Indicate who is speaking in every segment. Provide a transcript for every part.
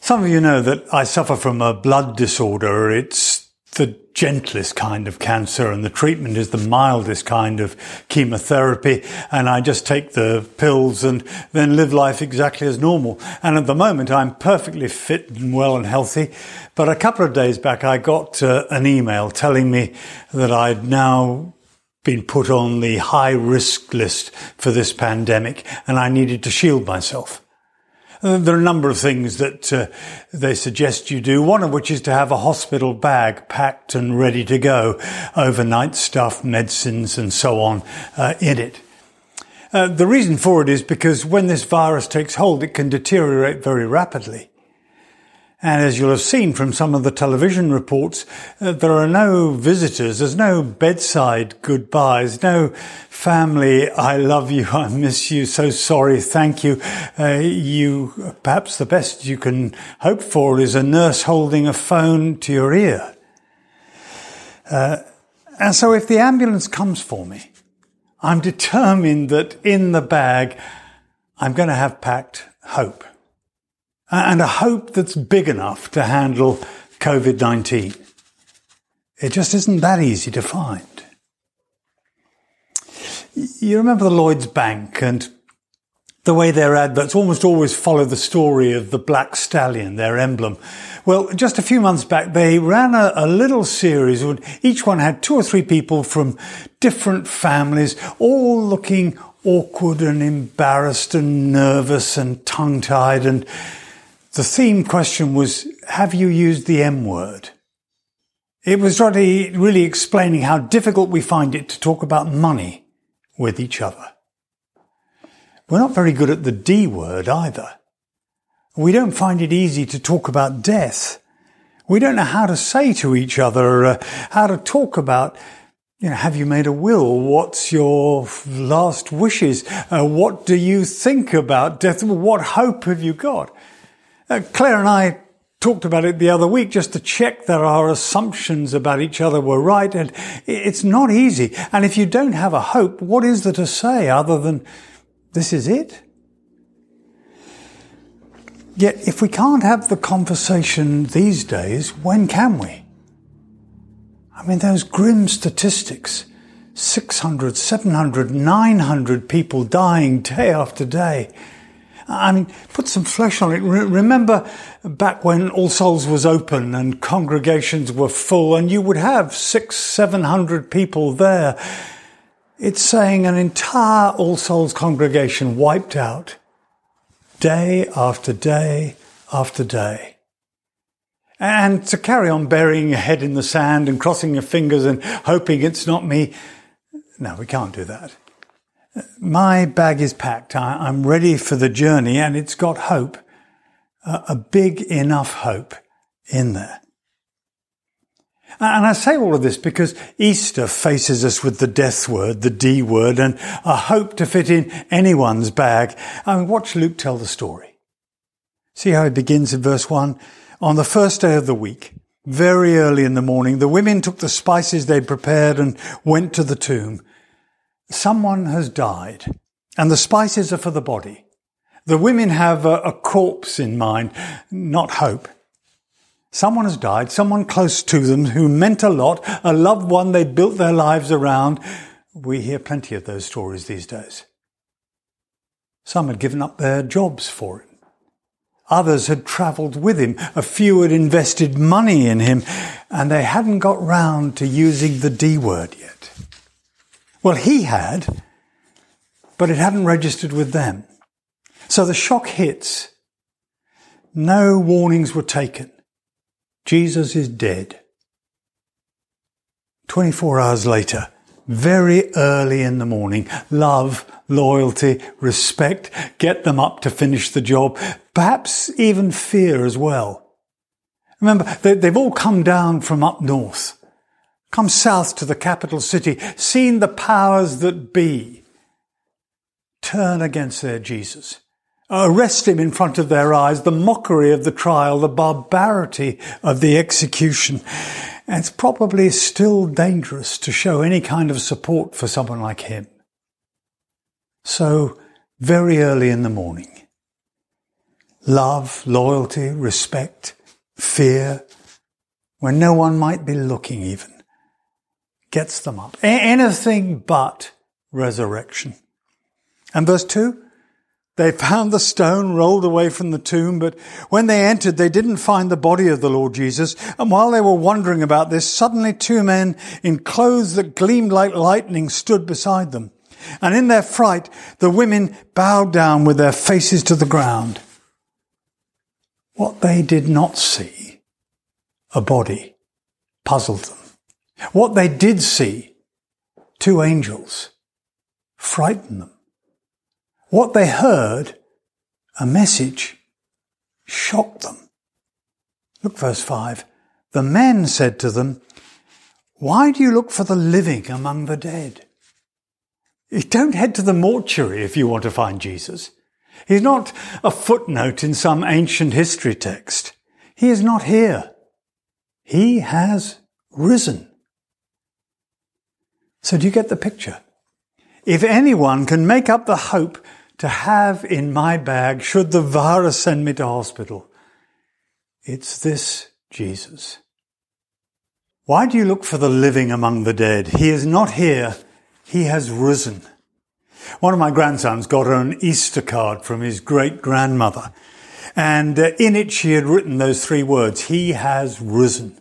Speaker 1: Some of you know that I suffer from a blood disorder. It's the gentlest kind of cancer, and the treatment is the mildest kind of chemotherapy, and I just take the pills and then live life exactly as normal. And at the moment I'm perfectly fit and well and healthy, but a couple of days back I got an email telling me that I'd now been put on the high risk list for this pandemic and I needed to shield myself. There are a number of things that they suggest you do, one of which is to have a hospital bag packed and ready to go, overnight stuff, medicines and so on in it. The reason for it is because when this virus takes hold, it can deteriorate very rapidly. And as you'll have seen from some of the television reports, there are no visitors, there's no bedside goodbyes, no family, I love you, I miss you, so sorry, thank you. Perhaps the best you can hope for is a nurse holding a phone to your ear. And so if the ambulance comes for me, I'm determined that in the bag, I'm going to have packed hope. And a hope that's big enough to handle COVID-19. It just isn't that easy to find. You remember the Lloyds Bank and the way their adverts almost always follow the story of the black stallion, their emblem. Well, just a few months back, they ran a little series where each one had 2 or 3 people from different families, all looking awkward and embarrassed and nervous and tongue-tied, and the theme question was, have you used the M word? It was really explaining how difficult we find it to talk about money with each other. We're not very good at the D word either. We don't find it easy to talk about death. We don't know how to say to each other, how to talk about, have you made a will? What's your last wishes? What do you think about death? What hope have you got? Claire and I talked about it the other week just to check that our assumptions about each other were right, and it's not easy. And if you don't have a hope, what is there to say other than, this is it? Yet, if we can't have the conversation these days, when can we? I mean, those grim statistics, 600, 700, 900 people dying day after day. I mean, put some flesh on it. Remember back when All Souls was open and congregations were full and you would have 600, 700 people there. It's saying an entire All Souls congregation wiped out day after day after day. And to carry on burying your head in the sand and crossing your fingers and hoping it's not me, no, we can't do that. My bag is packed. I'm ready for the journey, and it's got hope, a big enough hope in there. And I say all of this because Easter faces us with the death word, the D word, and a hope to fit in anyone's bag. I mean, watch Luke tell the story. See how it begins in verse 1? On the first day of the week, very early in the morning, the women took the spices they'd prepared and went to the tomb. Someone has died, and the spices are for the body. The women have a corpse in mind, not hope. Someone has died, someone close to them who meant a lot, a loved one they built their lives around. We hear plenty of those stories these days. Some had given up their jobs for it. Others had travelled with him. A few had invested money in him, and they hadn't got round to using the D word yet. Well, he had, but it hadn't registered with them. So the shock hits. No warnings were taken. Jesus is dead. 24 hours later, very early in the morning, love, loyalty, respect, get them up to finish the job, perhaps even fear as well. Remember, they've all come down from up north. Come south to the capital city, seen the powers that be turn against their Jesus, arrest him in front of their eyes, the mockery of the trial, the barbarity of the execution. And it's probably still dangerous to show any kind of support for someone like him. So, very early in the morning, love, loyalty, respect, fear, when no one might be looking even, gets them up. Anything but resurrection. And verse 2, they found the stone rolled away from the tomb, but when they entered, they didn't find the body of the Lord Jesus. And while they were wondering about this, suddenly two men in clothes that gleamed like lightning stood beside them. And in their fright, the women bowed down with their faces to the ground. What they did not see, a body, puzzled them. What they did see, two angels, frightened them. What they heard, a message, shocked them. Look, verse 5. The men said to them, "Why do you look for the living among the dead? Don't head to the mortuary if you want to find Jesus. He's not a footnote in some ancient history text. He is not here. He has risen." So do you get the picture? If anyone can make up the hope to have in my bag should the virus send me to hospital, it's this Jesus. Why do you look for the living among the dead? He is not here. He has risen. One of my grandsons got an Easter card from his great-grandmother, and in it she had written those three words, "He has risen."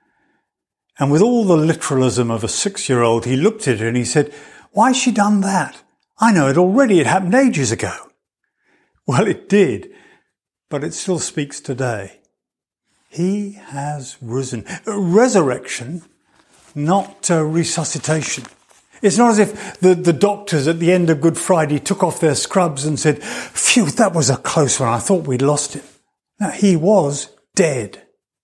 Speaker 1: And with all the literalism of a 6-year-old, he looked at her and he said, "Why's she done that? I know it already. It happened ages ago." Well, it did, but it still speaks today. He has risen. Resurrection, not resuscitation. It's not as if the doctors at the end of Good Friday took off their scrubs and said, "Phew, that was a close one. I thought we'd lost him." No, he was dead.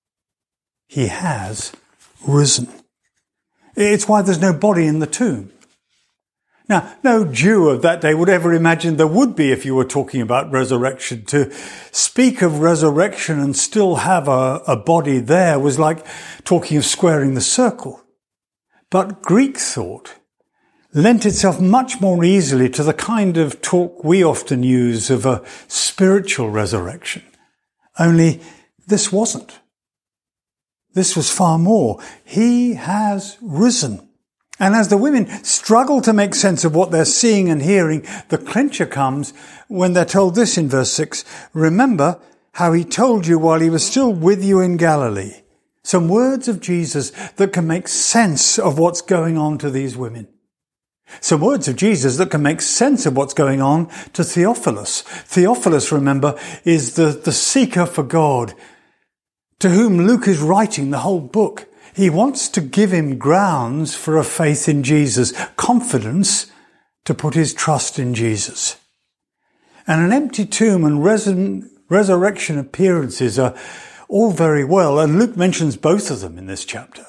Speaker 1: He has risen. It's why there's no body in the tomb. Now, no Jew of that day would ever imagine there would be if you were talking about resurrection. To speak of resurrection and still have a body there was like talking of squaring the circle. But Greek thought lent itself much more easily to the kind of talk we often use of a spiritual resurrection. Only this wasn't. This was far more. He has risen. And as the women struggle to make sense of what they're seeing and hearing, the clincher comes when they're told this in verse 6, "Remember how he told you while he was still with you in Galilee." Some words of Jesus that can make sense of what's going on to these women. Some words of Jesus that can make sense of what's going on to Theophilus. Theophilus, remember, is the seeker for God, to whom Luke is writing the whole book. He wants to give him grounds for a faith in Jesus, confidence to put his trust in Jesus. And an empty tomb and resurrection appearances are all very well, and Luke mentions both of them in this chapter.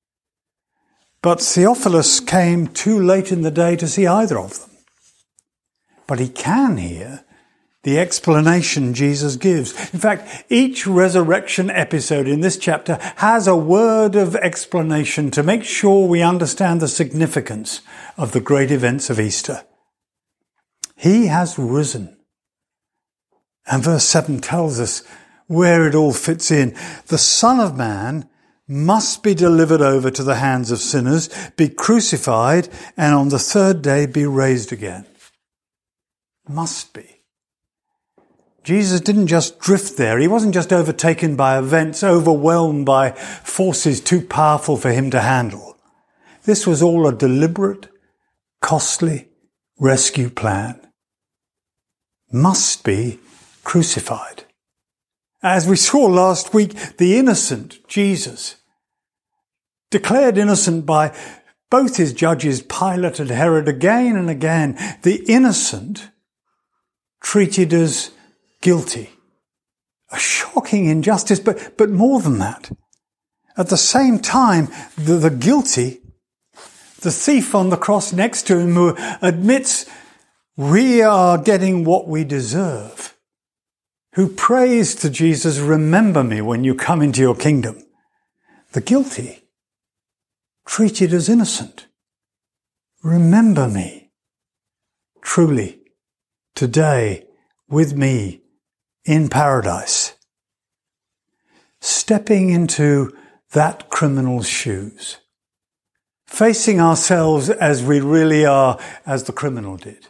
Speaker 1: But Theophilus came too late in the day to see either of them. But he can hear the explanation Jesus gives. In fact, each resurrection episode in this chapter has a word of explanation to make sure we understand the significance of the great events of Easter. He has risen. And verse 7 tells us where it all fits in. The Son of Man must be delivered over to the hands of sinners, be crucified, and on the third day be raised again. Must be. Jesus didn't just drift there. He wasn't just overtaken by events, overwhelmed by forces too powerful for him to handle. This was all a deliberate, costly rescue plan. Must be crucified. As we saw last week, the innocent Jesus, declared innocent by both his judges, Pilate and Herod, again and again, the innocent treated as guilty. A shocking injustice, but more than that. At the same time, the guilty, the thief on the cross next to him who admits we are getting what we deserve, who prays to Jesus, "Remember me when you come into your kingdom." The guilty, treated as innocent. Remember me. Truly, today, with me, in paradise, stepping into that criminal's shoes, facing ourselves as we really are, as the criminal did,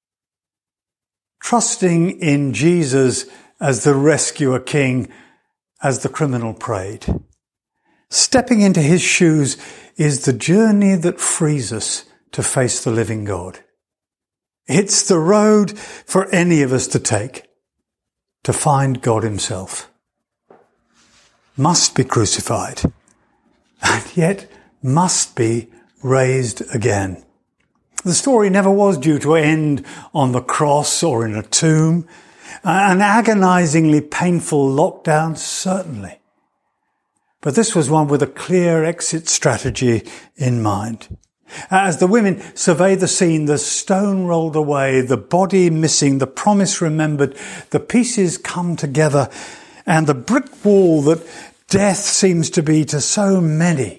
Speaker 1: trusting in Jesus as the rescuer king, as the criminal prayed. Stepping into his shoes is the journey that frees us to face the living God. It's the road for any of us to take, to find God himself. Must be crucified, and yet must be raised again. The story never was due to end on the cross or in a tomb. An agonizingly painful lockdown, certainly. But this was one with a clear exit strategy in mind. As the women surveyed the scene, the stone rolled away, the body missing, the promise remembered, the pieces come together, and the brick wall that death seems to be to so many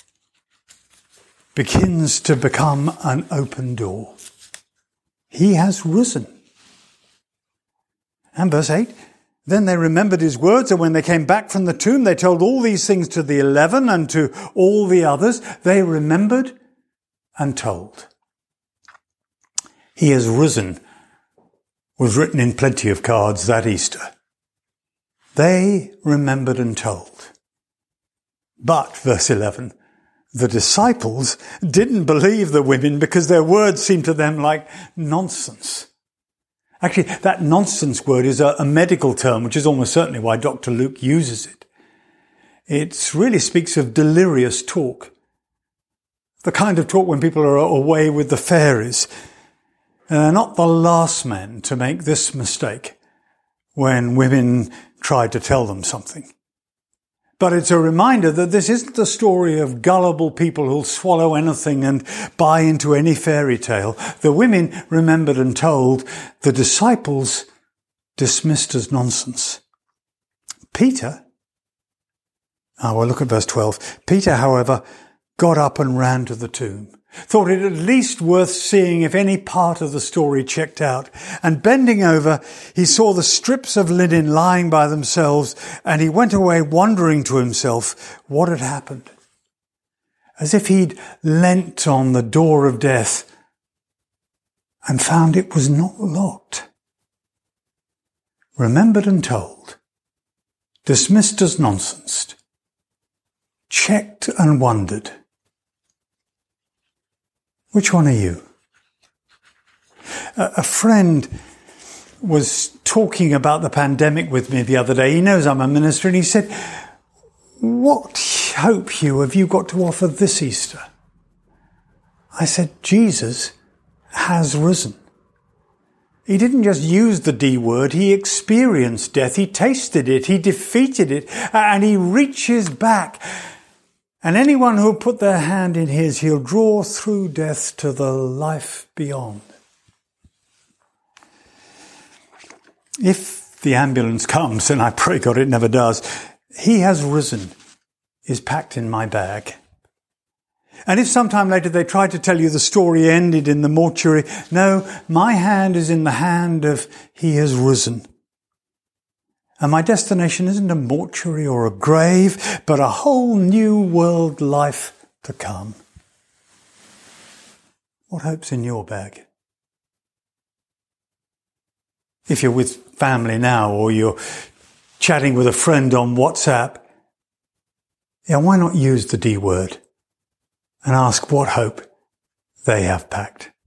Speaker 1: begins to become an open door. He has risen. And verse 8, then they remembered his words, and when they came back from the tomb, they told all these things to the 11 and to all the others. They remembered and told. He has risen was written in plenty of cards that Easter. They remembered and told. But, verse 11, the disciples didn't believe the women because their words seemed to them like nonsense. Actually, that nonsense word is a medical term, which is almost certainly why Dr. Luke uses it. It really speaks of delirious talk. The kind of talk when people are away with the fairies. And they're not the last men to make this mistake when women try to tell them something. But it's a reminder that this isn't the story of gullible people who'll swallow anything and buy into any fairy tale. The women remembered and told, the disciples dismissed as nonsense. Peter, we'll look at verse 12. Peter, however, got up and ran to the tomb. Thought it at least worth seeing if any part of the story checked out. And bending over, he saw the strips of linen lying by themselves, and he went away wondering to himself what had happened. As if he'd leant on the door of death and found it was not locked. Remembered and told. Dismissed as nonsense. Checked and wondered. Which one are you? A friend was talking about the pandemic with me the other day. He knows I'm a minister, and he said, what hope, Hugh, have you got to offer this Easter? I said, Jesus has risen. He didn't just use the D word, he experienced death, he tasted it, he defeated it, and he reaches back. And anyone who'll put their hand in his, he'll draw through death to the life beyond. If the ambulance comes, and I pray God it never does, he has risen is packed in my bag. And if sometime later they try to tell you the story ended in the mortuary, no, my hand is in the hand of he has risen. And my destination isn't a mortuary or a grave, but a whole new world life to come. What hope's in your bag? If you're with family now, or you're chatting with a friend on WhatsApp, why not use the D word and ask what hope they have packed?